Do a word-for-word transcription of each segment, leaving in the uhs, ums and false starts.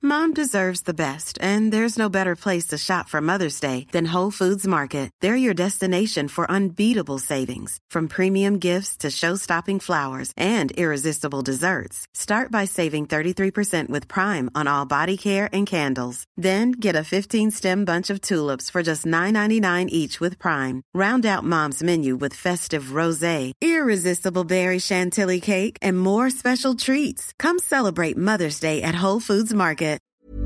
Mom deserves the best, and there's no better place to shop for Mother's Day than Whole Foods Market. They're your destination for unbeatable savings, from premium gifts to show-stopping flowers and irresistible desserts. Start by saving thirty-three percent with Prime on all body care and candles. Then get a fifteen-stem bunch of tulips for just nine ninety-nine each with Prime. Round out Mom's menu with festive rosé, irresistible berry chantilly cake, and more special treats. Come celebrate Mother's Day at Whole Foods Market.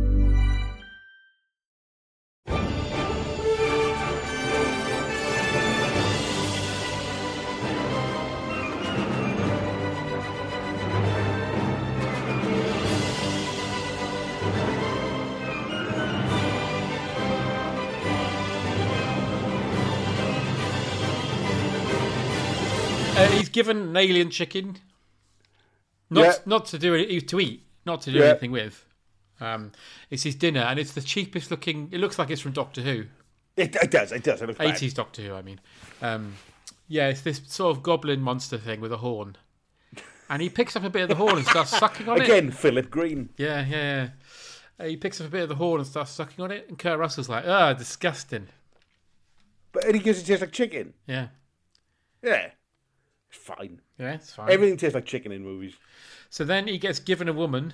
Uh, he's given an alien chicken, not Yeah. not to do it to eat, not to do Yeah. anything with. Um, it's his dinner, and it's the cheapest looking. It looks like it's from Doctor Who, It, it does, it does. It looks bad. eighties Doctor Who. I mean, um, yeah, it's this sort of goblin monster thing with a horn, and he picks up a bit of the horn and starts sucking on it. Again, Philip Green. Yeah, yeah, yeah. Uh, he picks up a bit of the horn and starts sucking on it, and Kurt Russell's like, "Ah, disgusting." But and he gives it taste like chicken. Yeah, Yeah. It's fine. yeah, it's fine. Everything tastes like chicken in movies. So then he gets given a woman.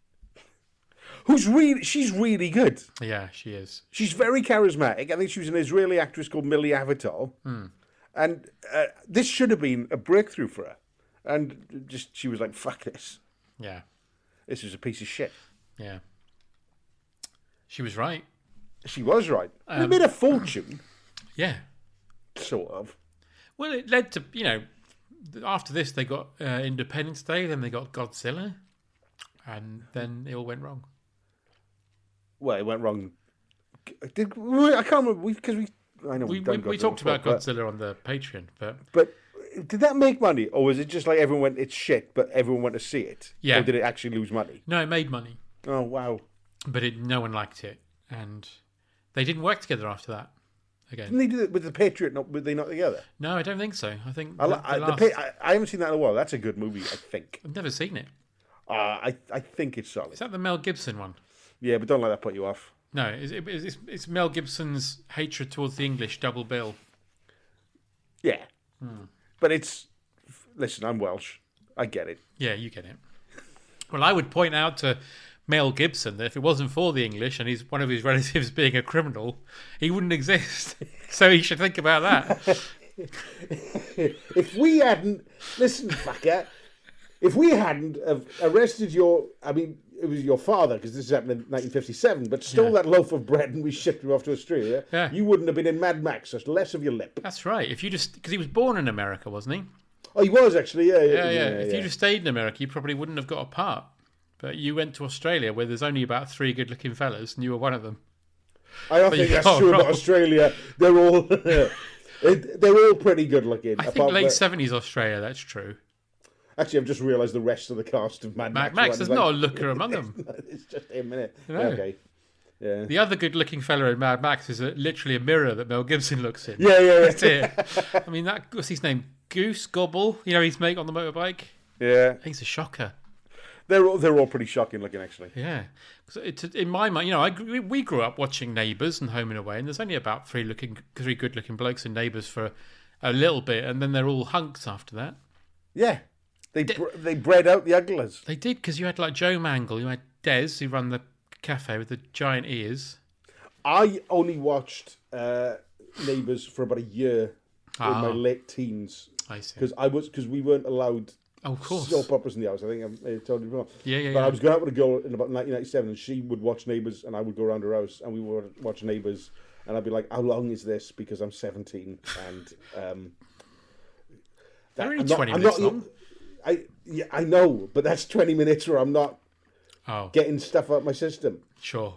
Who's really, she's really good. Yeah, she is. She's very charismatic. I think she was an Israeli actress called Millie Avatar. Hmm. And uh, this should have been a breakthrough for her. And just, she was like, fuck this. Yeah, This is a piece of shit. yeah. She was right. She was right. Um, they made a fortune, Yeah. sort of. Well, it led to, you know, after this they got uh, Independence Day, then they got Godzilla, and then it all went wrong. Well, it went wrong. Did I can't remember because we, I know We we've we, done we Godzilla talked before, about but- Godzilla on the Patreon, but But did that make money, or was it just like everyone went, it's shit, but everyone went to see it? Yeah. Or did it actually lose money? no, it made money, Oh wow! but it, no one liked it, and they didn't work together after that again. Didn't they do it with the Patriot? Not were they not together? No, I don't think so. I think I, the, li- the I, the last- Pa- I, I haven't seen that in a while. That's a good movie, I think. I've never seen it. Uh, I I think it's solid. Is that the Mel Gibson one? Yeah, but don't let that put you off. No, it's, it's, it's Mel Gibson's hatred towards the English double bill. Yeah, Hmm. but it's listen. I'm Welsh. I get it. Yeah, you get it. Well, I would point out to Mel Gibson that if it wasn't for the English and he's one of his relatives being a criminal, he wouldn't exist. So he should think about that. If we hadn't listen, fucker. If we hadn't have arrested your, I mean, it was your father because this happened in nineteen fifty-seven, but stole Yeah. that loaf of bread and we shipped you off to Australia, Yeah. you wouldn't have been in Mad Max. There's less of your lip. That's right. If you just because he was born in America, wasn't he? Oh, he was actually, yeah, yeah, Yeah, yeah. yeah. if yeah. you just stayed in America, you probably wouldn't have got a part. But you went to Australia, where there's only about three good-looking fellas, and you were one of them. I don't but think you that's got true about wrong. Australia. They're all, it, they're all pretty good looking. I think apart late from- seventies Australia. That's true. Actually, I've just realised the rest of the cast of Mad Mac Max. Max, one there's is not a like- looker among them. It's just a minute. No. Okay. Yeah. The other good-looking fella in Mad Max is a, literally a mirror that Mel Gibson looks in. Yeah, yeah, yeah. That's it. I mean, that what's his name? Goose Gobble. You know, his mate on the motorbike. Yeah. He's a shocker. They're all, they're all pretty shocking looking, actually. Yeah. 'Cause it, in my mind, you know, I grew- we grew up watching Neighbours and Home and Away, and there's only about three looking, three good-looking blokes in Neighbours for a little bit, and then they're all hunks after that. Yeah. They br- they bred out the uglies. They did, because you had like Joe Mangle, you had Des, who run the cafe with the giant ears. I only watched uh, Neighbours for about a year in my Ah. late teens I see. because I was because we weren't allowed Oh, of course. soap operas in the house. I think I, I told you before. Yeah, yeah, But yeah. I was going out with a girl in about nineteen ninety-seven, and she would watch Neighbours, and I would go around her house, and we would watch Neighbours, and I'd be like, "How long is this?" Because I'm seventeen, and um, They're only I'm not- twenty I'm minutes not- long. I yeah, I know, but that's twenty minutes where I'm not Oh, getting stuff out my system. sure.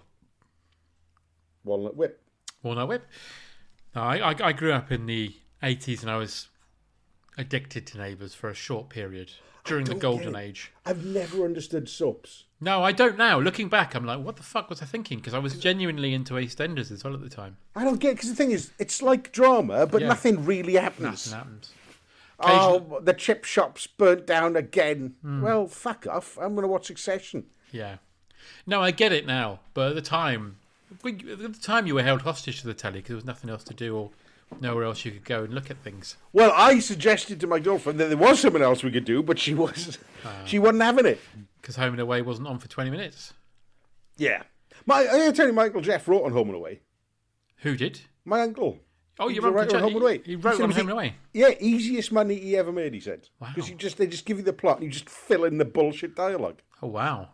Walnut Whip. Walnut Whip. No, I, I, I grew up in the eighties, and I was addicted to Neighbours for a short period during the don't golden get it. age. I've never understood soaps. No, I don't now. Looking back, I'm like, what the fuck was I thinking? Because I was genuinely into EastEnders as well at the time. I don't get because the thing is, it's like drama, but Yeah. nothing really happens. Nothing happened. Oh, the chip shop's burnt down again. Hmm. Well, fuck off. I'm going to watch Succession. Yeah. No, I get it now, but at the time, we, at the time you were held hostage to the telly because there was nothing else to do or nowhere else you could go and look at things. Well, I suggested to my girlfriend that there was something else we could do, but she was uh, she wasn't having it because Home and Away wasn't on for twenty minutes. Yeah, my I tell you, Michael Jeff wrote on Home and Away. Who did? My uncle. Oh, you wrote right on Home and Away. He, he wrote he on Home and Away. Yeah, easiest money he ever made. He said. Wow. Because you just they just give you the plot and you just fill in the bullshit dialogue. Oh wow.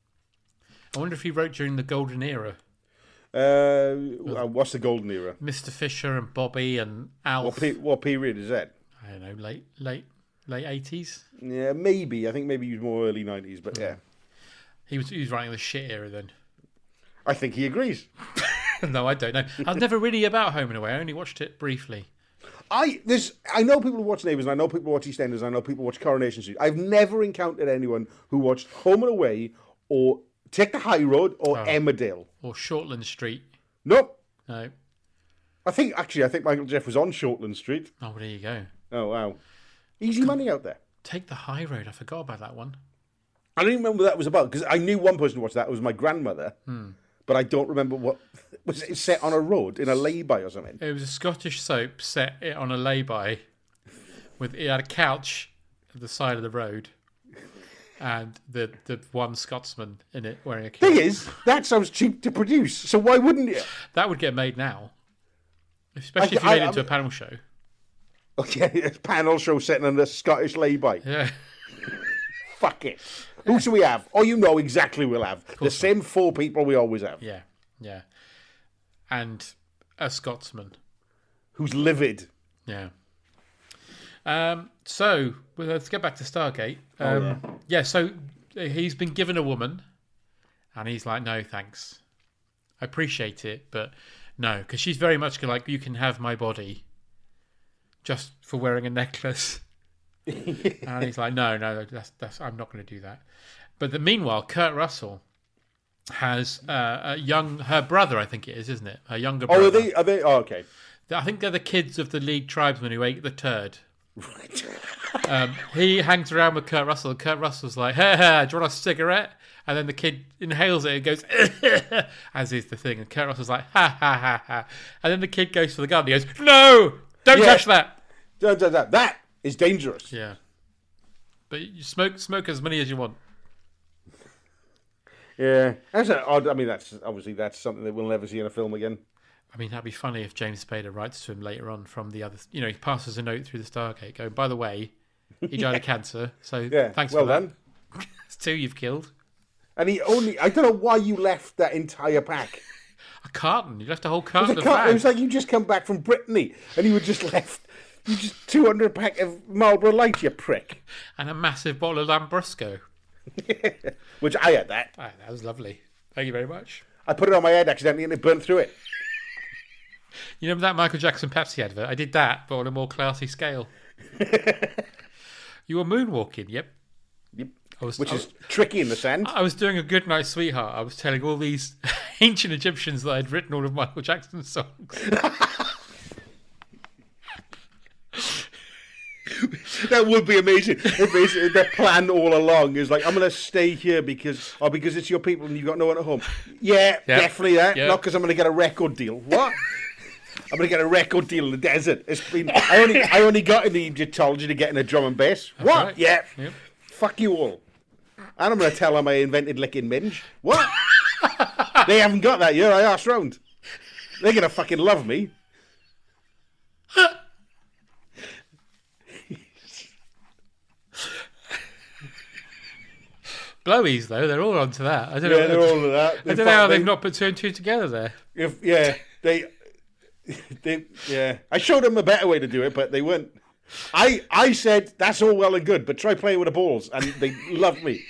I wonder if he wrote during the golden era. Uh, what's the golden era? Mister Fisher and Bobby and Alf. What, pe- what period is that? I don't know, late, late, late eighties. Yeah, maybe. I think maybe he was more early nineties, but yeah. He was he was writing the shit era then. I think he agrees. No, I don't know. I was never really about Home and Away. I only watched it briefly. I this I know people who watch Neighbours, and I know people who watch EastEnders, and I know people who watch Coronation Street. I've never encountered anyone who watched Home and Away or Take the High Road or oh. Emmerdale. Or Shortland Street. Nope. No. I think, actually, I think Michael Jeff was on Shortland Street. Oh, well, there you go. Oh, wow. Easy money out there. Take the High Road. I forgot about that one. I don't even remember what that was about, because I knew one person who watched that. It was my grandmother. Hmm. But I don't remember what... Was it set on a road in a lay-by or something? It was a Scottish soap set on a lay-by. With, it had a couch at the side of the road. And the, the one Scotsman in it wearing a kilt. Thing is, that sounds cheap to produce, so why wouldn't it? That would get made now. Especially I, if you I, made I, it into I, a panel show. Okay, a panel show set on a Scottish lay-by. Yeah. Fuck it. Who should we have? Oh, you know exactly we'll have. The same not. four people we always have. Yeah, yeah. And a Scotsman. Who's livid. Yeah. Um, so, well, let's get back to Stargate. Um, oh, yeah. yeah, so he's been given a woman, and he's like, no, thanks. I appreciate it, but no, because she's very much like, you can have my body just for wearing a necklace. And he's like, no, no, that's, that's, I'm not going to do that. But the, meanwhile, Kurt Russell has uh, a young, her brother, I think it is, isn't it? Her younger brother. Oh, are they? Are they? Oh, okay. I think they're the kids of the League tribesmen who ate the turd. Right. um, he hangs around with Kurt Russell. Kurt Russell's like, hey, hey, do you want a cigarette? And then the kid inhales it and goes, as is the thing. And Kurt Russell's like, ha, ha, ha, ha. And then the kid goes for the gun and he goes, no, don't yeah. touch that. Don't touch that. That is dangerous. Yeah. But you smoke, smoke as many as you want. Yeah. That's an odd, I mean, that's obviously that's something that we'll never see in a film again. I mean, that'd be funny if James Spader writes to him later on from the other... You know, he passes a note through the Stargate going, by the way, he died yeah. of cancer, so yeah. thanks well for that. Done. It's two you've killed. And he only... I don't know why you left that entire pack. A carton. You left a whole carton it of car- fags. It was like you just come back from Brittany and you were just left... You just two hundred pack of Marlboro Light, you prick. And a massive bottle of Lambrusco. Which I had that. Oh, that was lovely. Thank you very much. I put it on my head accidentally and it burnt through it. You remember that Michael Jackson Pepsi advert? I did that, but on a more classy scale. You were moonwalking, yep. Yep. I was, Which I is was, tricky in the sand. I was doing a Good Night Sweetheart. I was telling all these ancient Egyptians that I'd written all of Michael Jackson's songs. That would be amazing. If their plan all along is like, I'm going to stay here because, oh, because it's your people and you've got no one at home. Yeah, yep. Definitely that. Yep. Not because I'm going to get a record deal. What? I'm going to get a record deal in the desert. It's been. I only, I only got into Egyptology to get in a drum and bass. That's what? Right. Yeah. Yep. Fuck you all. And I'm going to tell them I invented licking minge. What? They haven't got that yet. I asked round. They're going to fucking love me. Blowies, though, they're all onto that. I don't know. Yeah, they're all of that. I don't know how they've not put two and two together there. If yeah, they, they, yeah. I showed them a better way to do it, but they weren't. I, I said that's all well and good, but try playing with the balls, and they loved me.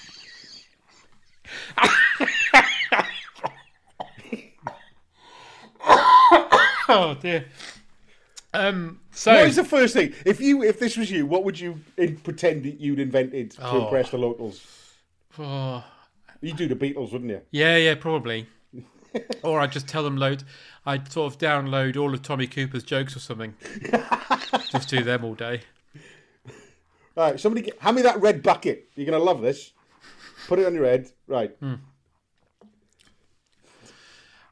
Oh dear. Um. So, what is the first thing? If you, if this was you, what would you in, pretend that you'd invented to oh. impress the locals? Oh. You'd do the Beatles, wouldn't you? Yeah, yeah, probably. Or I'd just tell them load. I'd sort of download all of Tommy Cooper's jokes or something. Just do them all day. All right, somebody, get, hand me that red bucket. You're gonna love this. Put it on your head, right? Hmm.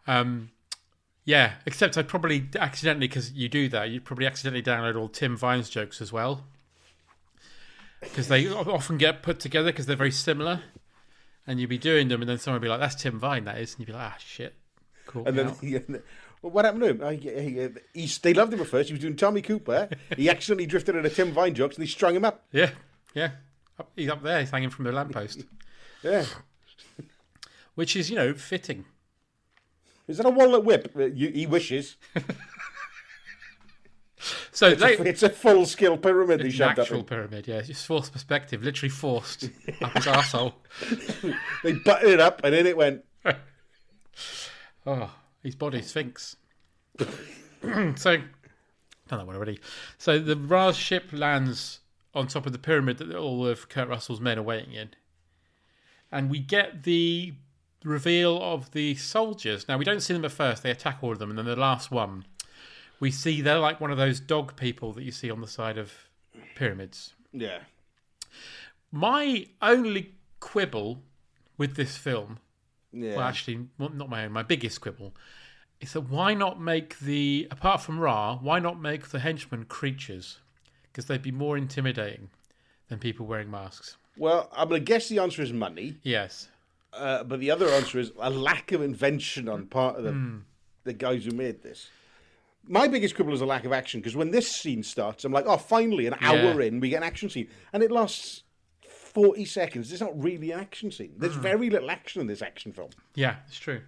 Um, yeah, except I probably accidentally, because you do that, you'd probably accidentally download all Tim Vine's jokes as well. Because they often get put together because they're very similar. And you'd be doing them, and then someone would be like, that's Tim Vine, that is. And you'd be like, ah, shit. Cool. And then, he, well, what happened to him? He, he, he, they loved him at first. He was doing Tommy Cooper. He accidentally drifted into Tim Vine jokes, and they strung him up. Yeah, yeah. He's up there. He's hanging from the lamppost. Yeah. Which is, you know, fitting. Is that a walnut whip? He wishes. So it's, they, a, it's a full-scale pyramid. It's he an shoved actual up pyramid, yeah. It's just forced perspective, literally forced up his arsehole. They butted it up, and in it went. Oh, his body sphinx. So, done that one already. So the Ra's ship lands on top of the pyramid that all of Kurt Russell's men are waiting in. And we get the reveal of the soldiers. Now, we don't see them at first. They attack all of them. And then the last one, we see they're like one of those dog people that you see on the side of pyramids. Yeah. My only quibble with this film, yeah. well, actually, not my own, my biggest quibble, is that why not make the, apart from Ra, why not make the henchmen creatures? Because they'd be more intimidating than people wearing masks. Well, I'm going to guess the answer is money. Yes. Uh, but the other answer is a lack of invention on part of the, mm. the guys who made this. My biggest quibble is a lack of action, because when this scene starts, I'm like, oh, finally, an hour yeah. in, we get an action scene. And it lasts forty seconds. It's not really an action scene. There's mm. very little action in this action film. Yeah, it's true.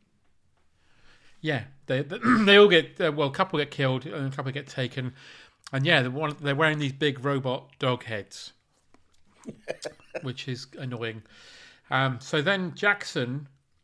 Yeah, they they, they all get, uh, well, a couple get killed, and a couple get taken. And yeah, they're, one, they're wearing these big robot dog heads, which is annoying. Um, so then Jackson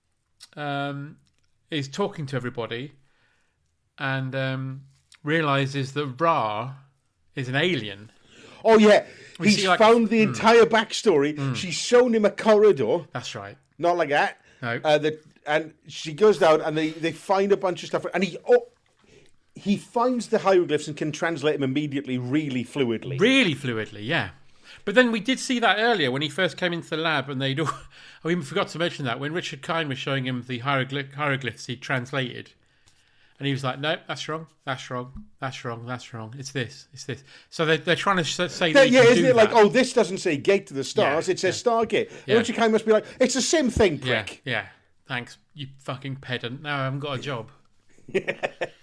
um, is talking to everybody and um, realizes that Ra is an alien. Oh, yeah. We He's see, like, found the mm, entire backstory. Mm. She's shown him a corridor. That's right. Not like that. No. Uh, the, and she goes down and they, they find a bunch of stuff. And he oh, he finds the hieroglyphs and can translate them immediately really fluidly. Really fluidly, yeah. But then we did see that earlier when he first came into the lab, and they'd all, I even forgot to mention that when Richard Kind was showing him the hieroglyph, hieroglyphs he'd translated, and he was like, "No, that's wrong. That's wrong. That's wrong. That's wrong. It's this. It's this." So they're they're trying to say that. Yeah, isn't it that. like, oh, this doesn't say gate to the stars; yeah, it says yeah. Stargate. Yeah. And Richard Kind must be like, it's the same thing, prick. Yeah, yeah. Thanks, you fucking pedant. Now I haven't got a job. yeah.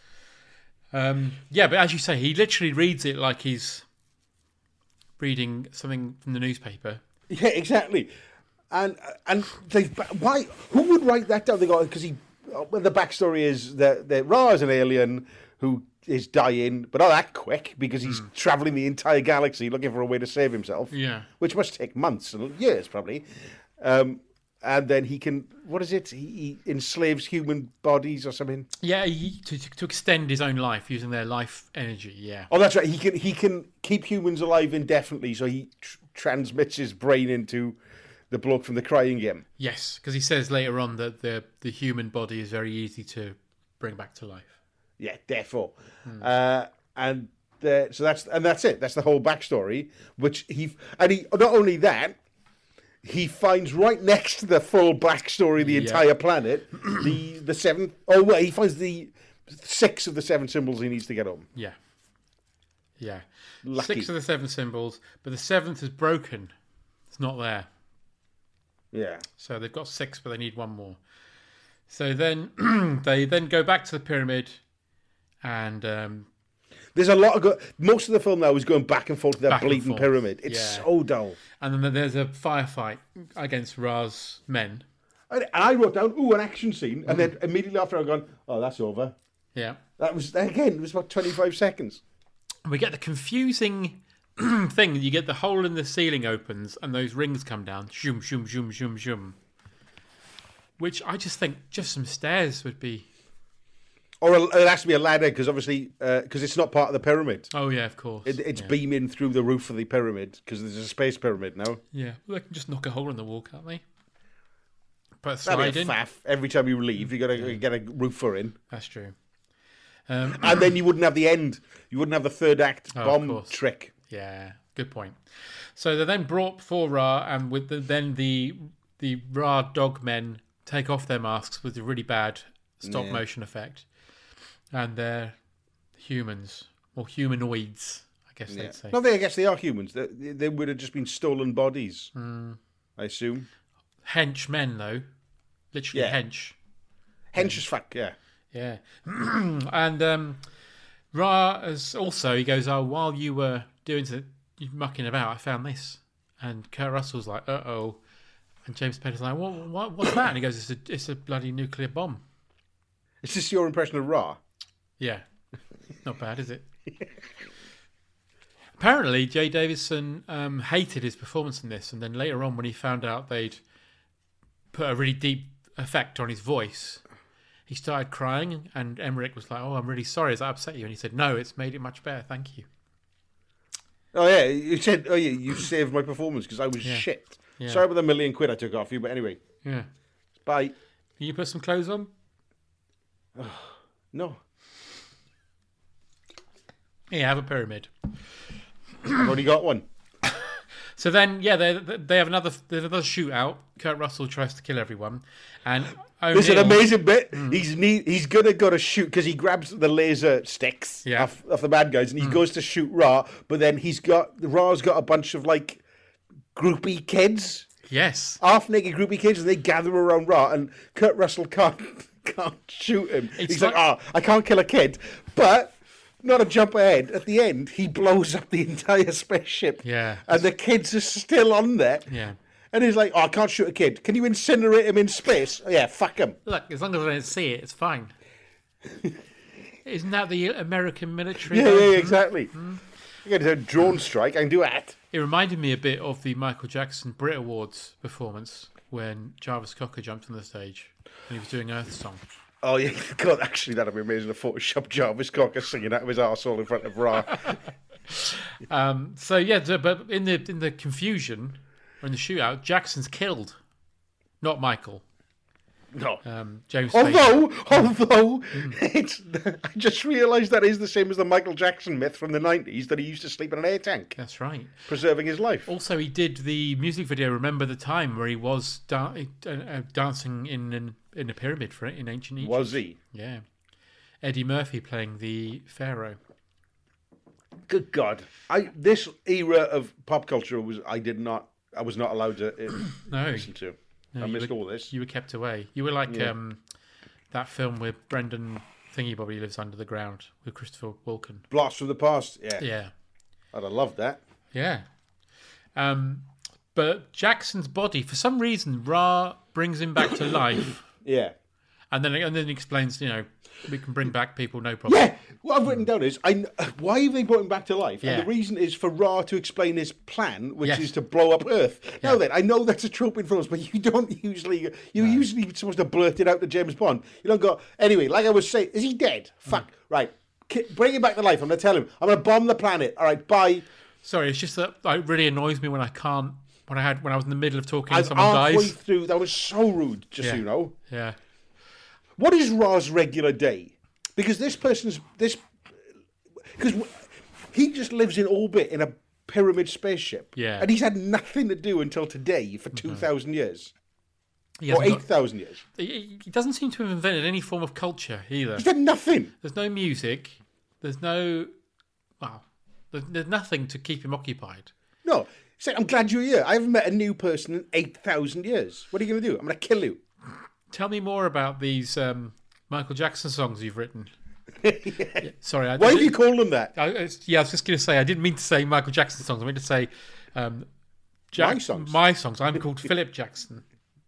Um, yeah, but as you say, he literally reads it like he's reading something from the newspaper. Yeah, exactly. And and they why who would write that down? They go because he well, the backstory is that that Ra is an alien who is dying, but not that quick because he's mm. traveling the entire galaxy looking for a way to save himself. Yeah, which must take months and years probably. Um, and then he can, what is it? He, he enslaves human bodies or something. Yeah, he, to to extend his own life using their life energy. Yeah. Oh, that's right. He can he can keep humans alive indefinitely, so he tr- transmits his brain into the bloke from the Crying Game. Yes, because he says later on that the the human body is very easy to bring back to life. Yeah, therefore, hmm. uh, and the, so that's and that's it. That's the whole backstory. Which he and he not only that. He finds right next to the full backstory of the yeah. entire planet, the the seven. Oh, well, he finds the six of the seven symbols he needs to get home. Yeah, yeah, Lucky. Six of the seven symbols, but the seventh is broken. It's not there. Yeah. So they've got six, but they need one more. So then they then go back to the pyramid, and um, there's a lot of go- most of the film now is going back and forth to that back bleeding pyramid. It's yeah. so dull. And then there's a firefight against Ra's men. And I wrote down, ooh, an action scene. And then immediately after I've gone, oh, that's over. Yeah. That was, again, it was about twenty-five seconds. We get the confusing thing. You get the hole in the ceiling opens and those rings come down. Zoom, zoom, zoom, zoom, zoom. Which I just think just some stairs would be... Or a, it has to be a ladder, because obviously, because uh, it's not part of the pyramid. Oh, yeah, of course. It, it's yeah. beaming through the roof of the pyramid, because there's a space pyramid now. Yeah, well, they can just knock a hole in the wall, can't they? Put a slide in. Faff. Every time you leave, you got to yeah. get a roofer in. That's true. Um, and then you wouldn't have the end. You wouldn't have the third act oh, bomb trick. Yeah, good point. So they're then brought before Ra, and with the, then the the Ra dog men take off their masks with the really bad stop Yeah. motion effect, and they're humans or humanoids, I guess Yeah. they'd say. No, they, I guess they are humans. They, they would have just been stolen bodies, Mm. I assume. Henchmen, though, literally Yeah. hench. Hench as fuck, yeah. Yeah, and um, Ra as also he goes, "Oh, while you were doing the you mucking about, I found this." And Kurt Russell's like, "Uh oh," and James Spader's like, "What? What? What's that?" And he goes, "It's a, it's a bloody nuclear bomb." Is this your impression of Ra? Yeah, not bad, is it? Apparently, Jay Davison um, hated his performance in this, and then later on, when he found out they'd put a really deep effect on his voice, he started crying, and Emmerich was like, "Oh, I'm really sorry. Has that upset you?" And he said, "No, it's made it much better. Thank you." Oh, yeah. You said, oh, yeah, you saved my performance because I was Yeah. shit. Yeah. Sorry about the million quid I took off you, but anyway. Yeah. Bye. Can you put some clothes on? No. Yeah, have a pyramid. I've already got one. So then, yeah, they they have another they have another shootout. Kurt Russell tries to kill everyone, and There's an O'Neill- amazing bit. He's need, he's gonna go to shoot because he grabs the laser sticks Yeah. off, off the bad guys, and he goes to shoot Ra. But then he's got Ra's got a bunch of like groupie kids, Yes, half naked groupie kids, and they gather around Ra. And Kurt Russell can't can't shoot him. It's he's like- like, oh, I can't kill a kid, but. Not a jump ahead. At the end, he blows up the entire spaceship. Yeah. And the kids are still on there. yeah. And he's like, oh, I can't shoot a kid. Can you incinerate him in space? Oh, yeah, fuck him. Look, as long as I don't see it, it's fine. Isn't that the American military? Yeah, though? yeah, exactly. You got a drone strike. I can do that. It reminded me a bit of the Michael Jackson Brit Awards performance when Jarvis Cocker jumped on the stage and he was doing Earth Song. Oh, yeah. God, actually, that'd be amazing to Photoshop Jarvis Cocker singing out of his arsehole in front of Ra. Um, so yeah, so- but in the in the confusion or in the shootout, Jackson's killed, not Michael. No. Um, James. Spader. Although, although, it's, I just realised that is the same as the Michael Jackson myth from the nineties that he used to sleep in an air tank, That's right. preserving his life. Also, he did the music video. Remember the time where he was da- uh, uh, dancing in an, in a pyramid for it in ancient Egypt. Was he? Yeah. Eddie Murphy playing the pharaoh. Good God. I This era of pop culture was, I did not, I was not allowed to uh, No, listen to. no, I you missed were, all this. You were kept away. You were like Yeah. um, that film with Brendan Thingy Bobby lives under the ground with Christopher Walken. Blast from the past. Yeah. Yeah. I'd have loved that. Yeah. Um, but Jackson's body, for some reason, Ra brings him back to life, Yeah. and then and then he explains, you know, we can bring back people, no problem. Yeah, what I've written down is, I, why have they brought him back to life? Yeah. And the reason is for Ra to explain his plan, which Yes. is to blow up Earth. Now Yeah. then, I know that's a trope in films, but you don't usually, you're usually supposed to blurt it out to James Bond. You don't go, anyway, like I was saying, is he dead? Fuck, right. Ki- Bring him back to life. I'm going to tell him. I'm going to bomb the planet. All right, bye. Sorry, it's just that it really annoys me when I can't. When I had when I was in the middle of talking I'm and someone halfway dies. through. That was so rude, just so Yeah. you know. Yeah. What is Ra's regular day? Because this person's this because he just lives in orbit in a pyramid spaceship. Yeah. And he's had nothing to do until today for two thousand years. He, Or hasn't eight thousand years. got- he, he doesn't seem to have invented any form of culture either. He's done nothing. There's no music. There's no. Well, there's, there's nothing to keep him occupied. No. He's like, I'm glad you're here. I haven't met a new person in eight thousand years. What are you going to do? I'm going to kill you. Tell me more about these um, Michael Jackson songs you've written. Yeah, sorry, I Why have didn't- you called them that? I, I- yeah, I was just going to say I didn't mean to say Michael Jackson songs. I meant to say um, Jack- My songs? My songs. I'm called Philip Jackson.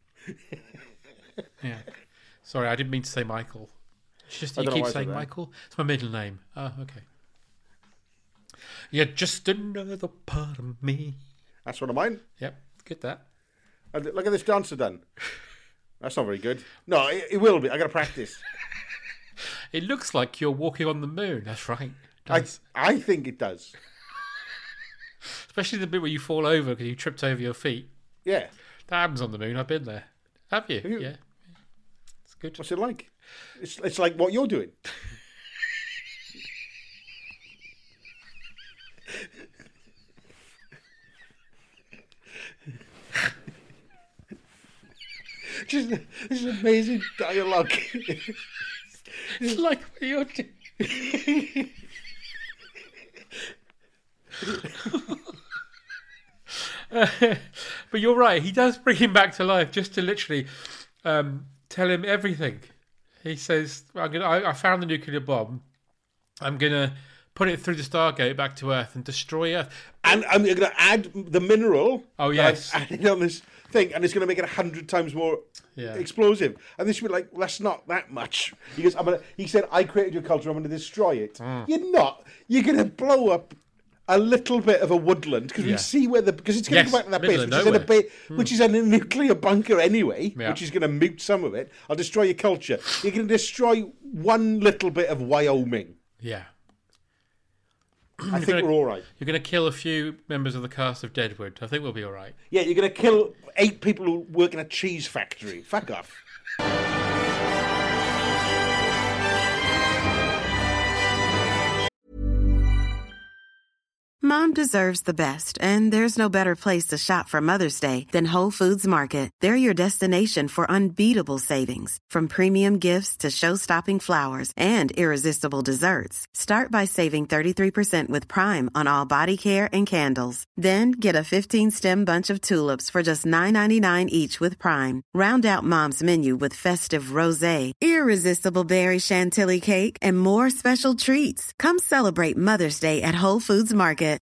Yeah, sorry, I didn't mean to say Michael. It's just I you don't know keep why I said saying that. Michael. It's my middle name. Oh, okay. You're just another part of me. That's one of mine. Yep, get that. And look at this dancer done. That's not very good. No, it, it will be. I got to practice. It looks like you're walking on the moon. That's right. It I, does. I think it does. Especially the bit where you fall over because you tripped over your feet. Yeah. That happens on the moon. I've been there. Have you? Have you? Yeah. It's good. What's it like? It's it's like what you're doing. Just, this is amazing dialogue. It's like what you're doing. uh, but you're right. He does bring him back to life just to literally um, tell him everything. He says, I'm gonna, I, I found the nuclear bomb. I'm going to put it through the Stargate back to Earth and destroy Earth. And I'm going to add the mineral. Oh, yes. Added on this thing, and it's going to make it a hundred times more yeah. explosive. And this would be like, well, that's not that much. He goes, I'm gonna, he said, I created your culture, I'm going to destroy it. Mm. You're not. You're going to blow up a little bit of a woodland, because yeah. we see where the, because it's going to yes, go back to that base, which is, in a ba- mm. which is in a nuclear bunker anyway, yeah. which is going to mute some of it. I'll destroy your culture. You're going to destroy one little bit of Wyoming. Yeah. I think gonna, we're all right. You're going to kill a few members of the cast of Deadwood. I think we'll be all right. Yeah, you're going to kill eight people who work in a cheese factory. Fuck off. Mom deserves the best, and there's no better place to shop for Mother's Day than Whole Foods Market. They're your destination for unbeatable savings, from premium gifts to show-stopping flowers and irresistible desserts. Start by saving thirty-three percent with Prime on all body care and candles. Then get a fifteen-stem bunch of tulips for just nine ninety-nine each with Prime. Round out Mom's menu with festive rosé, irresistible berry chantilly cake, and more special treats. Come celebrate Mother's Day at Whole Foods Market.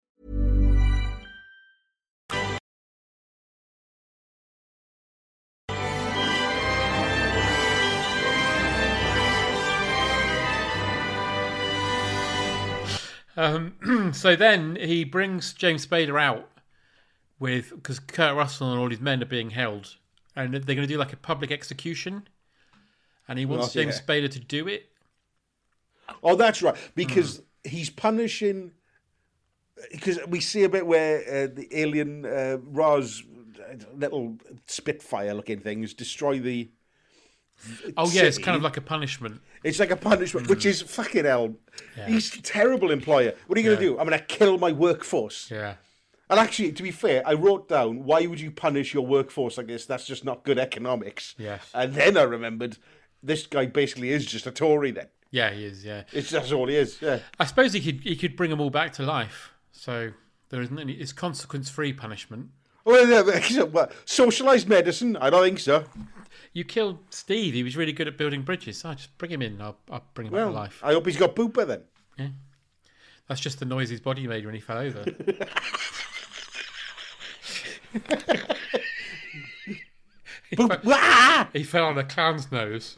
Um, so then he brings James Spader out with, because Kurt Russell and all his men are being held, and they're going to do like a public execution, and he wants oh, James yeah. Spader to do it. Oh, that's right, because mm. he's punishing. Because we see a bit where uh, the alien uh, Ra's little Spitfire-looking things destroy the. Oh city. Yeah, it's kind of like a punishment. It's like a punishment, mm. which is fucking hell. Yeah. He's a terrible employer. What are you yeah. going to do? I'm going to kill my workforce. Yeah. And actually, to be fair, I wrote down, why would you punish your workforce like this? That's just not good economics. Yes. And then I remembered, this guy basically is just a Tory then. Yeah, he is, yeah. It's that's all he is, yeah. I suppose he could he could bring them all back to life. So there isn't any, it's consequence-free punishment. Well, yeah, what, socialised medicine? I don't think so. You killed Steve. He was really good at building bridges. I just bring him in. I'll, I'll bring him well, back to life. I hope he's got pooper then. Yeah, that's just the noise his body made when he fell over. he, fell, he fell on a clown's nose.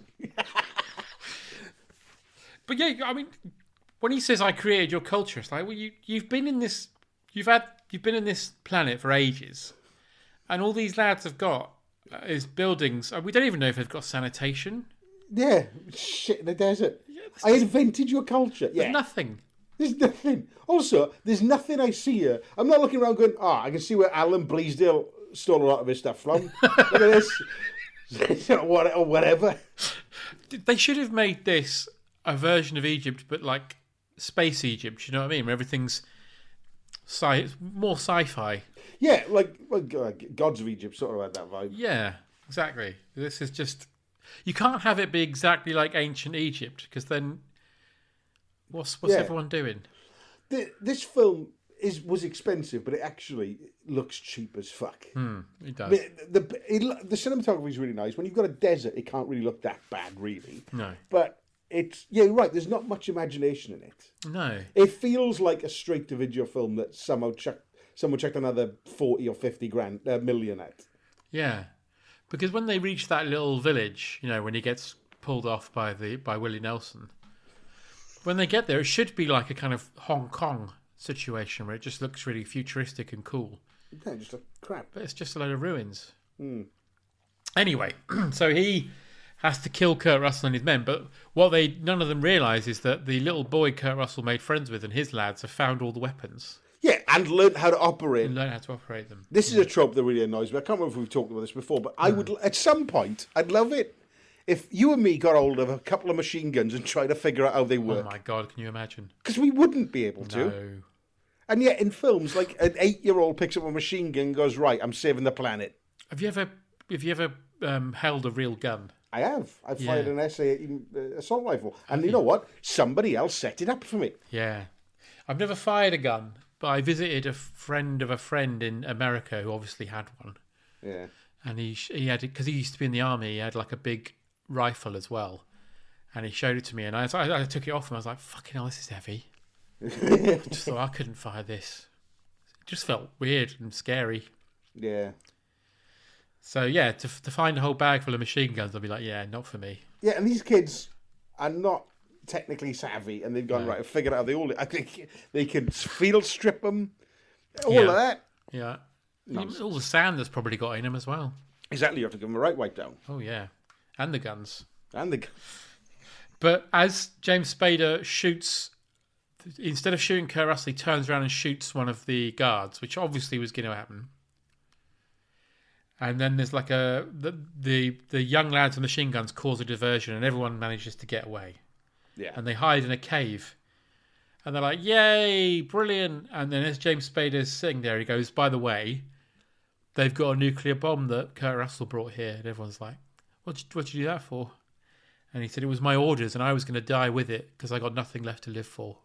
But yeah, I mean, when he says I created your culture, it's like, well, you you've been in this, you've had, you've been in this planet for ages, and all these lads have got is buildings. We don't even know if they've got sanitation. Yeah, shit in the desert. Yeah, I invented your culture. Yeah, there's nothing. There's nothing. Also, there's nothing I see here. I'm not looking around going, ah, oh, I can see where Alan Bleasdale stole a lot of his stuff from. Look at this. Or whatever. They should have made this a version of Egypt, but like space Egypt. You know what I mean? Where everything's sci- more sci-fi. Yeah, like, like uh, Gods of Egypt, sort of had that vibe. Yeah, exactly. This is just... You can't have it be exactly like ancient Egypt, because then what's what's yeah. everyone doing? The, this film is was expensive, but it actually looks cheap as fuck. Hmm, it does. The, the, it, the cinematography is really nice. When you've got a desert, it can't really look that bad, really. No. But it's... Yeah, you're right. There's not much imagination in it. No. It feels like a straight-to-video film that somehow chucked... Someone checked another forty or fifty grand, uh, million at. Yeah, because when they reach that little village, you know, when he gets pulled off by the by Willie Nelson, when they get there, it should be like a kind of Hong Kong situation where it just looks really futuristic and cool. No, just a crap. But it's just a load of ruins. Mm. Anyway, so he has to kill Kurt Russell and his men, but what they none of them realise is that the little boy Kurt Russell made friends with and his lads have found all the weapons. Yeah, and learn how to operate. And learn how to operate them. This yeah. is a trope that really annoys me. I can't remember if we've talked about this before, but I would, at some point, I'd love it if you and me got hold of a couple of machine guns and tried to figure out how they work. Oh my God, can you imagine? Because we wouldn't be able to. No. And yet, in films, like an eight-year-old picks up a machine gun and goes, right, I'm saving the planet. Have you ever, have you ever um, held a real gun? I have. I've Yeah. fired an S A eighteen uh, assault rifle. And you know what? Somebody else set it up for me. Yeah. I've never fired a gun, but I visited a friend of a friend in America who obviously had one. Yeah. And he he had it, because he used to be in the army, he had like a big rifle as well. And he showed it to me, and I, I, I took it off, and I was like, fucking hell, this is heavy. I just thought I couldn't fire this. It just felt weird and scary. Yeah. So, yeah, to to find a whole bag full of machine guns, I'll be like, yeah, not for me. Yeah, and these kids are not technically savvy, and they've gone, No. right, figured out they all, I think they can field strip them, all Yeah. of that. Yeah. Nonsense. All the sand that's probably got in them as well. Exactly, you have to give them a right wipe down. Oh, yeah. And the guns. And the... But as James Spader shoots, instead of shooting Kurt Russell, he turns around and shoots one of the guards, which obviously was going to happen. And then there's like a the, the the young lads with machine guns cause a diversion, and everyone manages to get away. Yeah. And they hide in a cave, and they're like, "Yay, brilliant!" And then as James Spader's sitting there, he goes, "By the way, they've got a nuclear bomb that Kurt Russell brought here." And everyone's like, "What'd you, what'd you do that for?" And he said, "It was my orders, and I was going to die with it because I got nothing left to live for."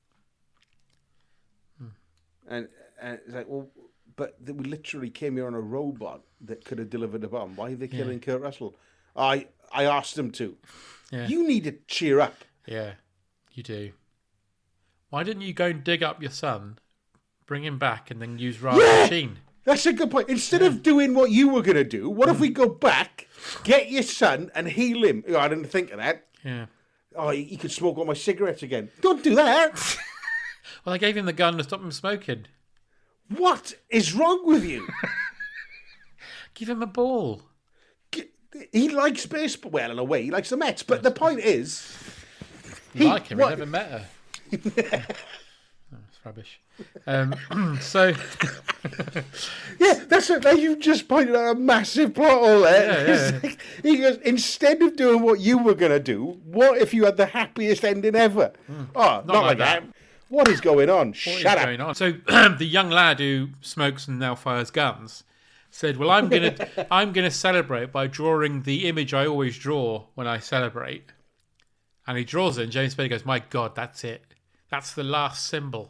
Hmm. And, and it's like, well, but we literally came here on a robot that could have delivered a bomb. Why are they killing yeah. Kurt Russell? I I asked them to. Yeah. You need to cheer up. Yeah, you do. Why didn't you go and dig up your son, bring him back, and then use Ra's yeah! machine? That's a good point. Instead yeah. of doing what you were going to do, what if we go back, get your son, and heal him? Oh, I didn't think of that. Yeah. Oh, he, he could smoke all my cigarettes again. Don't do that. Well, I gave him the gun to stop him smoking. What is wrong with you? Give him a ball. He likes baseball. Well, in a way, he likes the Mets. But the point is... You he, like him, what? You never met her. Oh, it's rubbish. Um, so... yeah, that's it. Now you just pointed out a massive plot hole there. Yeah, yeah. He goes, instead of doing what you were going to do, what if you had the happiest ending ever? Mm. Oh, not, not like, like that. that. What is going on? What Shut up. Going on? So the young lad who smokes and now fires guns said, "Well, I'm gonna, I'm gonna celebrate by drawing the image I always draw when I celebrate." And he draws it, and James Spader goes, "My God, that's it. That's the last symbol."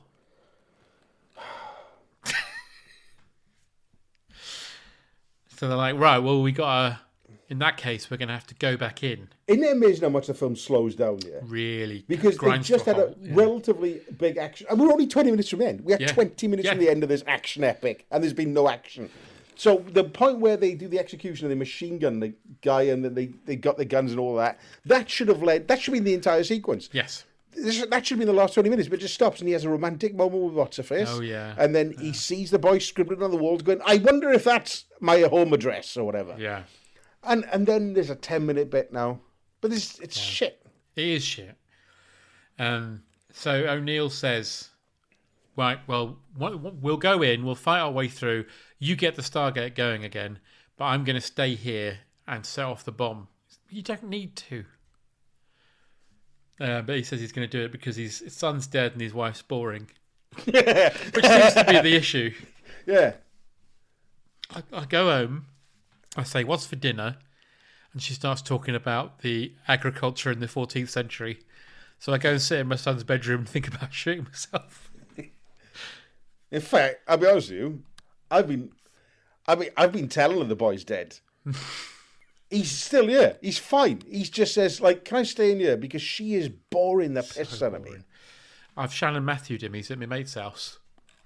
So they're like, "Right, well, we gotta. In that case, we're gonna have to go back in." Isn't it amazing how much the film slows down here? Really, because they just had a yeah. relatively big action, and we're only twenty minutes from the end. We had yeah. twenty minutes yeah. from the end of this action epic, and there's been no action. So the point where they do the execution of the machine gun, the guy, and then they, they got the guns and all that, that should have led. That should be the entire sequence. Yes. This, that should be the last twenty minutes, but it just stops and he has a romantic moment with what's her face. Oh yeah. And then yeah. he sees the boy scribbling on the walls, going, "I wonder if that's my home address or whatever." Yeah. And and then there's a ten minute bit now, but it's it's yeah. shit. It is shit. Um. So O'Neill says, "Right, well, we'll go in, we'll fight our way through. You get the Stargate going again, but I'm going to stay here and set off the bomb." You don't need to. Uh, but he says he's going to do it because his, his son's dead and his wife's boring. Yeah. Which seems to be the issue. Yeah. I, I go home, I say, "What's for dinner?" And she starts talking about the agriculture in the fourteenth century. So I go and sit in my son's bedroom and think about shooting myself. In fact, I'll be honest with you, I've been, I mean, I've been telling her the boy's dead. He's still here. He's fine. He just says, like, "Can I stay in here?" Because she is boring the piss so out of me. I've Shannon Matthewed him. He's at my mate's house.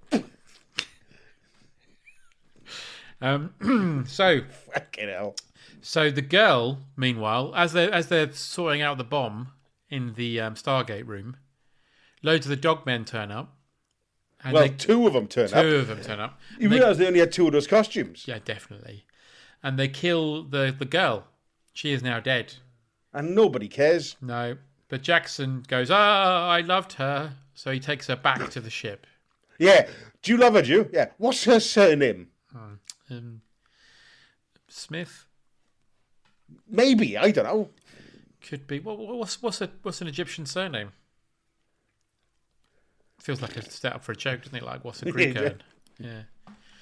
um. So. Fucking hell. So the girl, meanwhile, as they as they're sorting out the bomb in the um, Stargate room, loads of the dogmen turn up. And well, they, two of them turn two up. Two of them turn up. You realise they only had two of those costumes. Yeah, definitely. And they kill the, the girl. She is now dead. And nobody cares. No. But Jackson goes, "Ah, oh, I loved her." So he takes her back to the ship. Yeah. Do you love her, do you? Yeah. What's her surname? Um, um, Smith? Maybe. I don't know. Could be. What, what's what's a what's an Egyptian surname? Feels like a step up for a joke, doesn't it? Like, what's a Greek yeah. Yeah.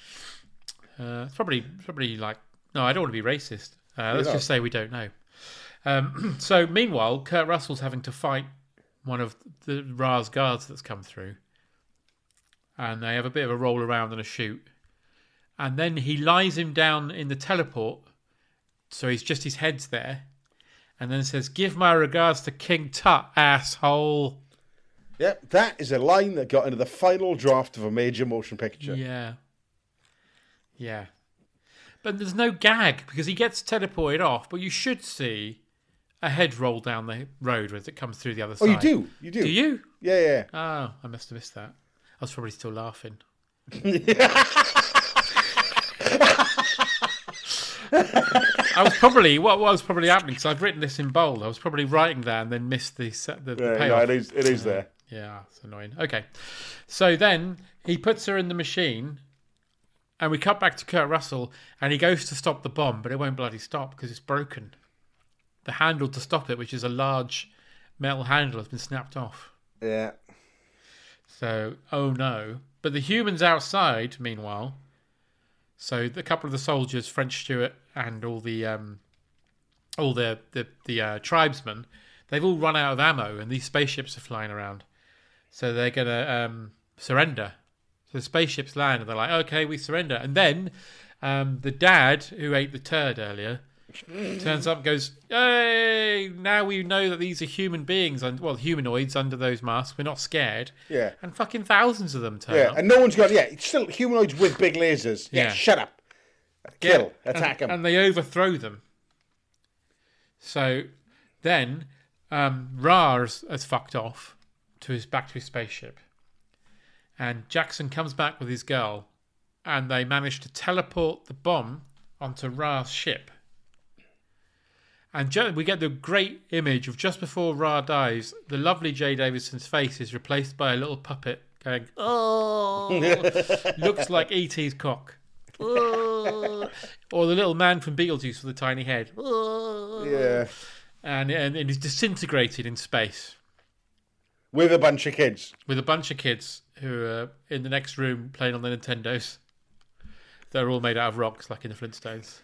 Uh, it's probably probably like. No, I don't want to be racist. Uh, let's just say we don't know. Um, so meanwhile, Kurt Russell's having to fight one of the Ra's guards that's come through. And they have a bit of a roll around and a shoot. And then he lies him down in the teleport. So he's just his head's there. And then says, "Give my regards to King Tut, asshole." Yep, that is a line that got into the final draft of a major motion picture. Yeah. Yeah. But there's no gag because he gets teleported off, but you should see a head roll down the road as it comes through the other Oh, side. you do? You do? Do you? Yeah, yeah. Oh, I must have missed that. I was probably still laughing. I was probably what, what was probably happening because I've written this in bold. I was probably writing that and then missed the the, the yeah, payoff. no, it is. It is uh, there. Yeah, it's annoying. Okay, so then he puts her in the machine, and we cut back to Kurt Russell, and he goes to stop the bomb, but it won't bloody stop because it's broken. The handle to stop it, which is a large metal handle, has been snapped off. Yeah. So, oh no. But the humans outside, meanwhile, so the couple of the soldiers, French Stewart, and all the um, all the the, the uh, tribesmen, they've all run out of ammo, and these spaceships are flying around. So they're going to um, surrender. So the spaceships land, and they're like, okay, we surrender. And then um, the dad, who ate the turd earlier, turns up and goes, hey, now we know that these are human beings, and well, humanoids under those masks. We're not scared. Yeah. And fucking thousands of them turn Yeah, up. and no one's got, yeah, it's still humanoids with big lasers. Yeah, Yeah. shut up. Kill, Yeah, attack and, them. and they overthrow them. So then um, Ra has, has fucked off to his back to his spaceship, and Jackson comes back with his girl, and they manage to teleport the bomb onto Ra's ship. And ju- we get the great image of just before Ra dies, the lovely Jay Davidson's face is replaced by a little puppet going, oh, looks like E T's cock. Oh. Or the little man from Beetlejuice with the tiny head. Oh. Yeah. And, and, and he's disintegrated in space. With a bunch of kids. With a bunch of kids who are in the next room playing on the Nintendos. They're all made out of rocks, like in the Flintstones.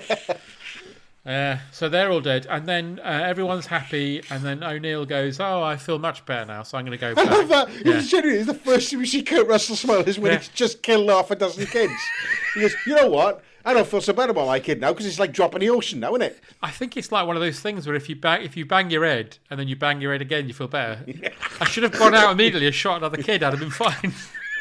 uh, so they're all dead. And then uh, everyone's happy. And then O'Neill goes, oh, I feel much better now, so I'm going to go back. I love that. Yeah. It's genuinely the first time we see Kurt Russell smile is when Yeah. he's just killed half a dozen kids. He goes, you know what? I don't feel so bad about my kid now because it's like dropping the ocean now, isn't it? I think it's like one of those things where if you bang, if you bang your head and then you bang your head again, you feel better. Yeah. I should have gone out immediately and shot another kid. I'd have been fine.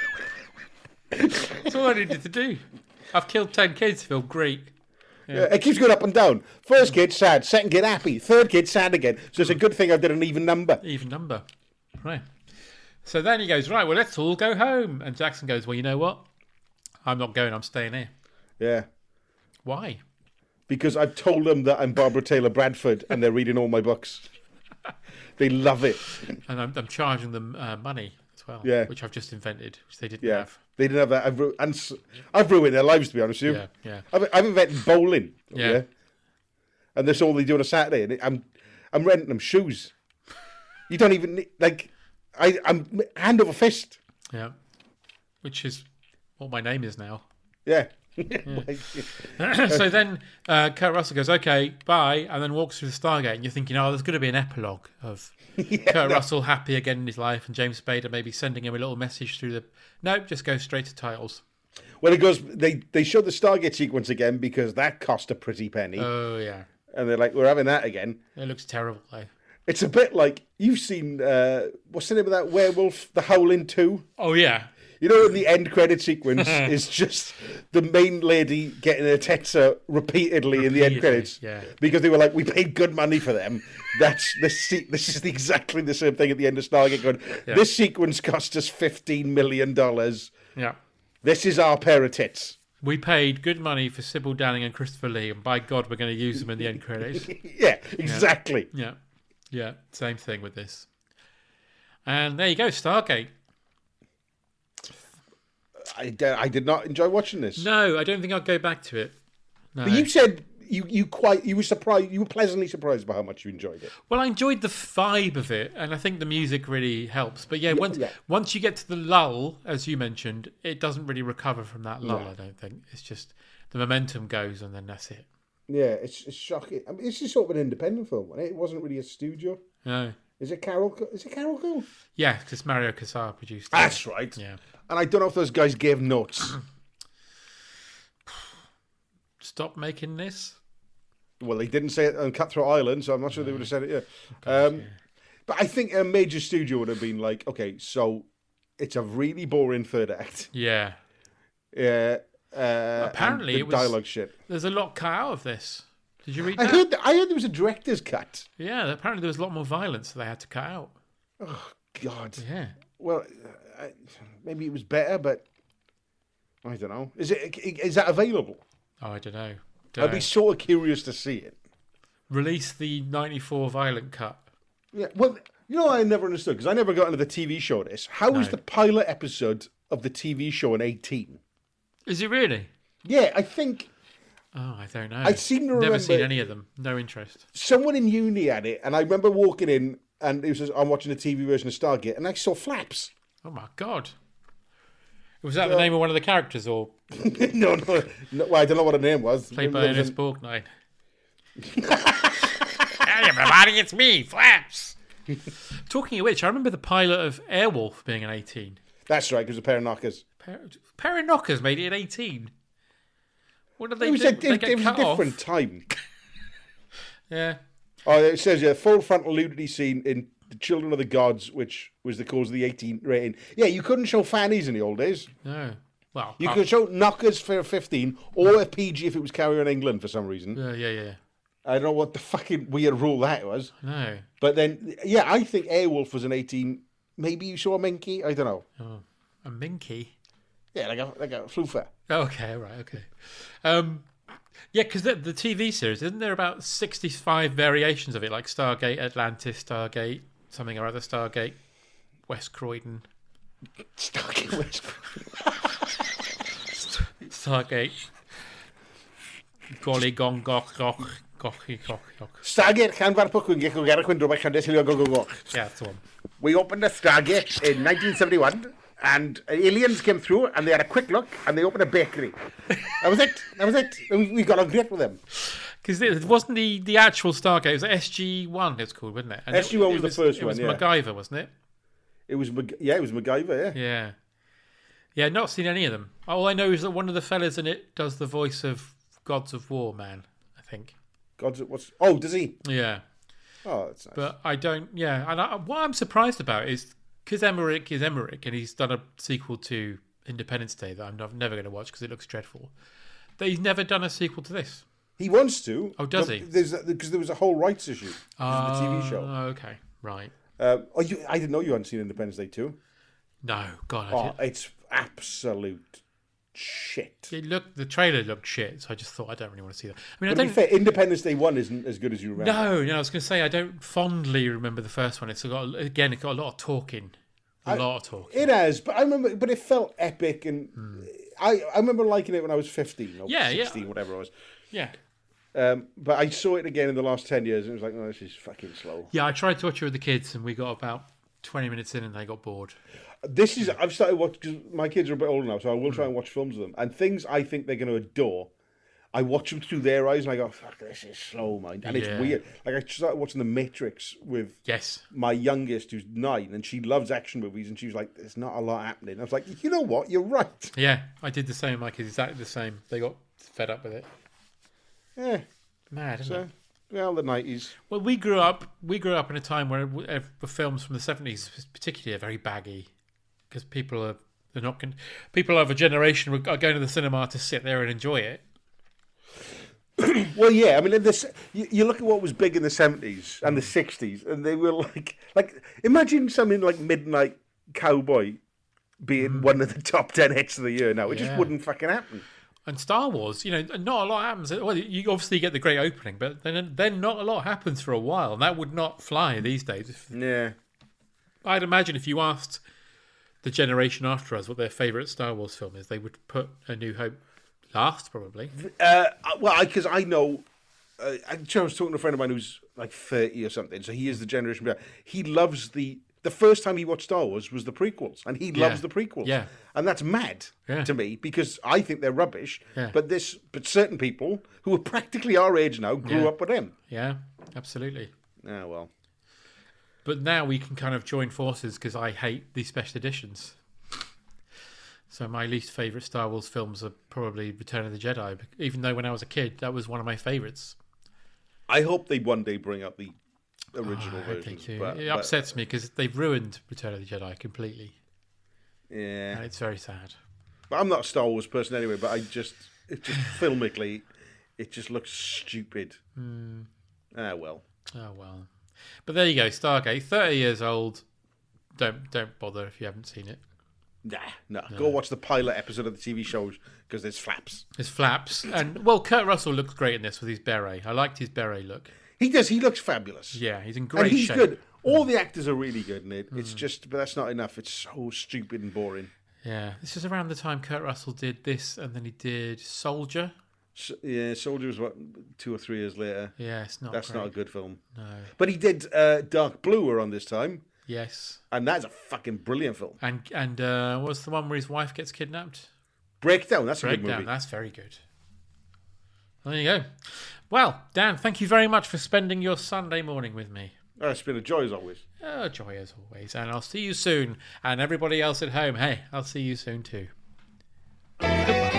That's all I needed to do. I've killed ten kids. Feel great. Yeah. Yeah, it keeps going up and down. First kid, sad. Second kid, happy. Third kid, sad again. So it's a good thing I did an even number. Even number. Right. So then he goes, right, well, let's all go home. And Jackson goes, well, you know what? I'm not going. I'm staying here. Yeah. Why? Because I've told them that I'm Barbara Taylor Bradford and they're reading all my books. They love it. And I'm, I'm charging them uh, money as well, yeah. which I've just invented, which they didn't yeah. have. They didn't have that. I've, ru- and s- I've ruined their lives, to be honest with you. Yeah, yeah. I've, I've invented bowling. Yeah. yeah. And that's all they do on a Saturday. And I'm I'm renting them shoes. You don't even need, like, I, I'm hand over fist. Yeah. Which is what my name is now. Yeah. Yeah. So then uh, Kurt Russell goes, okay, bye, and then walks through the Stargate, and you're thinking, oh, there's going to be an epilogue of yeah, Kurt no. Russell happy again in his life, and James Spader maybe sending him a little message through the... Nope, just goes straight to titles. Well, it goes, they, they show the Stargate sequence again because that cost a pretty penny. Oh, yeah. And they're like, we're having that again. It looks terrible, though. It's a bit like, you've seen, uh, what's the name of that werewolf, The Howling two? Oh, yeah. You know, in the end credit sequence is just the main lady getting her tits out repeatedly, repeatedly in the end credits. Yeah. Because they were like, we paid good money for them. That's this. This is exactly the same thing at the end of Stargate. Going, yeah. This sequence cost us fifteen million dollars. Yeah. This is our pair of tits. We paid good money for Sybil Danning and Christopher Lee, and by God, we're going to use them in the end credits. Yeah, exactly. Yeah. yeah. Yeah. Same thing with this. And there you go, Stargate. I, I did not enjoy watching this. No, I don't think I'll go back to it. No. But you said you, you quite you were surprised you were pleasantly surprised by how much you enjoyed it. Well, I enjoyed the vibe of it, and I think the music really helps. But yeah, yeah once yeah. once you get to the lull, as you mentioned, it doesn't really recover from that lull. No. I don't think it's just the momentum goes, and then that's it. Yeah, it's, it's shocking. I mean, it's just sort of an independent film, wasn't it? It wasn't really a studio. No. Is it Carol? Is it Carol Cool? Yeah, because Mario Casar produced it. That's right. Yeah. And I don't know if those guys gave notes. Stop making this. Well, they didn't say it on Cutthroat Island, so I'm not sure they would have said it. Yeah. Gosh, Um, yeah. But I think a major studio would have been like, okay, so it's a really boring third act. Yeah. Yeah. Uh, Apparently, and the it was dialogue shit. There's a lot cut out of this. Did you read I that? heard. I heard there was a director's cut. Yeah, apparently there was a lot more violence that they had to cut out. Oh God. Yeah. Well, uh, maybe it was better, but I don't know. Is it? Is that available? Oh, I don't know. I'd Don't be know. sort of curious to see it. Release the ninety-four violent cut. Yeah. Well, you know, I never understood because I never got into the T V show. This. How is No. the pilot episode of the T V show an eighteen? Is it really? Yeah, I think Oh, I don't know. I seem to Never remember seen any of them. No interest. someone in uni had it, and I remember walking in and it was I'm watching the T V version of Stargate, and I saw flaps. Oh my god. Was that the name of one of the characters, or no, no, no. Well, I don't know what her name was. played by There was Ernest an- Borgnine? Hey everybody, it's me, Flaps. Talking of which, I remember the pilot of Airwolf being an eighteen. That's right, because a pair of knockers. Pair, pair of knockers made it an eighteen. What did they It was do? a, They it, get it was a cut off? different time. Yeah. Oh, it says yeah, full frontal nudity scene in The Children of the Gods, which was the cause of the eighteen rating. Yeah, you couldn't show fannies in the old days. No. Well, You uh, could show knockers for fifteen, or a P G if it was Carry On England for some reason. yeah, yeah, yeah. I don't know what the fucking weird rule that was. No. But then, yeah, I think Airwolf was an eighteen. Maybe you saw a minky. I don't know. Oh, a minky. Yeah, like a like a floofer. Oh, okay, right, okay. Um, yeah, because the, the T V series, isn't there about sixty-five variations of it, like Stargate, Atlantis, Stargate, something or other, Stargate, West Croydon, Stargate West. Stargate, Golly Gong Gok Gok Gok Gok Gok. Stargate Llanfair Pwcwn Gech o Garach Wyndro by Llandes Hilio Go Go Go. Yeah, that's the one. We opened a Stargate in nineteen seventy-one, and aliens came through, and they had a quick look, and they opened a bakery. That was it. That was it. We we got on great with them. Because it wasn't the, the actual Stargate, it was S G one, it's called, wasn't it? And S G one it, was the it first it was one, yeah. MacGyver, wasn't it? It was Mac- yeah, it was MacGyver. Yeah. Yeah. Yeah, not seen any of them. All I know is that one of the fellas in it does the voice of Gods of War, man, I think. God's what's oh does he? Yeah. Oh, that's nice. But I don't, yeah. And I, what I'm surprised about is because Emmerich is Emmerich and he's done a sequel to Independence Day that I'm not, never going to watch because it looks dreadful, that he's never done a sequel to this. He wants to. Oh, does but he? There's because there was a whole rights issue. Uh, the T V show. Oh, okay. Right. Um, oh, you, I didn't know you hadn't seen Independence Day two. No, God, I Oh, did. it's absolute shit. It looked, the trailer looked shit, so I just thought I don't really want to see that. I mean, But I to be don't. fair, Independence Day one isn't as good as you remember. No, no, I was going to say I don't fondly remember the first one. It's got again, it got a lot of talking, a I- lot of talking. It has, but I remember, but it felt epic, and I, I remember liking it when I was fifteen or Yeah, yeah. sixteen, whatever it was. Yeah, Um, but I saw it again in the last ten years, and it was like, oh, this is fucking slow. yeah. I tried to watch it with the kids, and we got about twenty minutes in, and they got bored. This is, I've started watching, because my kids are a bit older now, so I will try and watch films with them. And things I think they're going to adore, I watch them through their eyes, and I go, fuck, this is slow, man. And Yeah. it's weird. Like, I started watching The Matrix with Yes, my youngest, who's nine, and she loves action movies, and she was like, there's not a lot happening. I was like, you know what, you're right. yeah. I did the same. My kids exactly the same. They got fed up with it. Yeah, Mad, isn't so, it? well, the nineties. Well, we grew up. We grew up in a time where uh, the films from the seventies, particularly, are very baggy, because people are they're not con- people of a generation are going to the cinema to sit there and enjoy it. Well, yeah, I mean, in this, you, you look at what was big in the seventies and the sixties, and they were like, like imagine something like Midnight Cowboy being one of the top ten hits of the year now. It Yeah. just wouldn't fucking happen. And Star Wars, you know, not a lot happens. Well, you obviously get the great opening, but then then not a lot happens for a while, and that would not fly these days. If, Yeah. I'd imagine if you asked the generation after us what their favourite Star Wars film is, they would put A New Hope last, probably. Uh, well, because I, I know, uh, I was talking to a friend of mine who's like thirty or something, so he is the generation. He loves the the first time he watched Star Wars was the prequels, and he Yeah. loves the prequels. Yeah. And that's mad Yeah. to me, because I think they're rubbish. Yeah. But this, but certain people who are practically our age now grew Yeah. up with him. Yeah, absolutely. Ah, well. But now we can kind of join forces because I hate these special editions. So my least favourite Star Wars films are probably Return of the Jedi, even though when I was a kid, that was one of my favourites. I hope they one day bring up the original Oh, I hope they versions. do. But, It but- upsets me because they've ruined Return of the Jedi completely. Yeah. And it's very sad. But I'm not a Star Wars person anyway, but I just, it just filmically, it just looks stupid. Mm. Ah, well. Oh, well. But there you go, Stargate, thirty years old. Don't don't bother if you haven't seen it. Nah, no. Go watch the pilot episode of the T V show because there's flaps. There's flaps. And, well, Kurt Russell looks great in this with his beret. I liked his beret look. He does. He looks fabulous. Yeah, he's in great and he's shape. good. All the actors are really good in it. Mm. It's just, but that's not enough. It's so stupid and boring. Yeah, this is around the time Kurt Russell did this, and then he did Soldier. So, yeah, Soldier was what, two or three years later. Yeah, it's not. That's great. not a good film. No. But he did uh, Dark Blue around this time. Yes. And that's a fucking brilliant film. And and uh, what's the one where his wife gets kidnapped? Breakdown. That's a good Breakdown. movie. That's very good. There you go. Well, Dan, thank you very much for spending your Sunday morning with me. Oh, it's been a joy as always. Oh, joy as always. And I'll see you soon. And everybody else at home, hey, I'll see you soon too. Goodbye.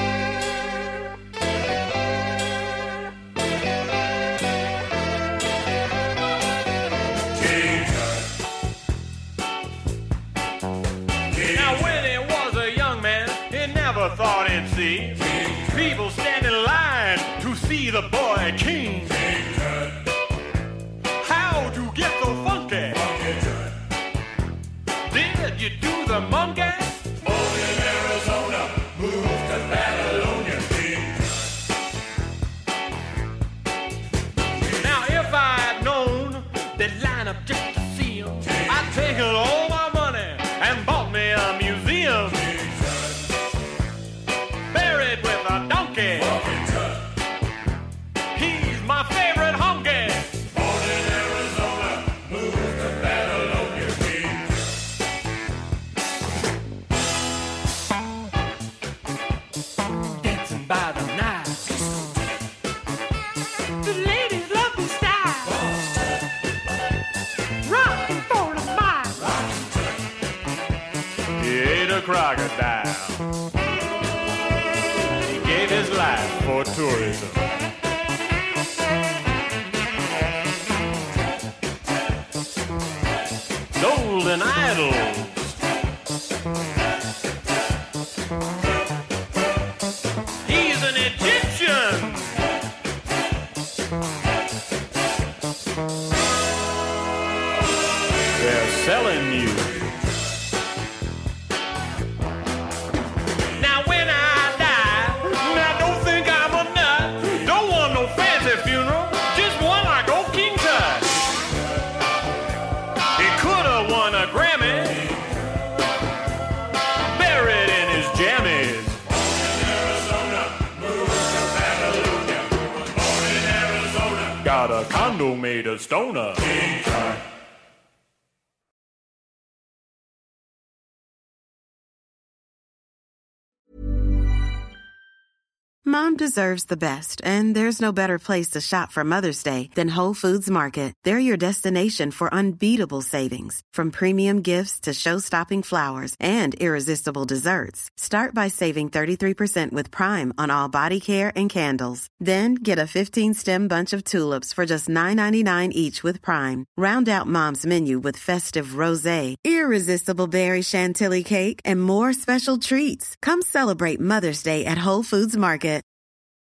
Now when he was a young man, he never thought he'd see people stand in line to see the boy king. How'd you get so funky? Did you do the monkey? Born in Arizona, moved to Babylonia. Now if I'd known they'd line up just to see him, I'd taken all my money and bought me a museum. Buried with a donkey. He's my favorite honky. Born in Arizona, moved to Babylonia. Dancing by the night. The ladies love the style. Rockin' for the mile. He ate a crocodile. He gave his life for tourism. Golden idols. He's an Egyptian. They're selling you. Now when I die, now don't think I'm a nut. Don't want no fancy funeral, just one like old King Tut. He coulda won a Grammy, buried in his jammies. Got a condo made of stoner. Mom deserves the best, and there's no better place to shop for Mother's Day than Whole Foods Market. They're your destination for unbeatable savings, from premium gifts to show-stopping flowers and irresistible desserts. Start by saving thirty-three percent with Prime on all body care and candles. Then get a fifteen-stem bunch of tulips for just nine ninety-nine each with Prime. Round out Mom's menu with festive rosé, irresistible berry chantilly cake, and more special treats. Come celebrate Mother's Day at Whole Foods Market.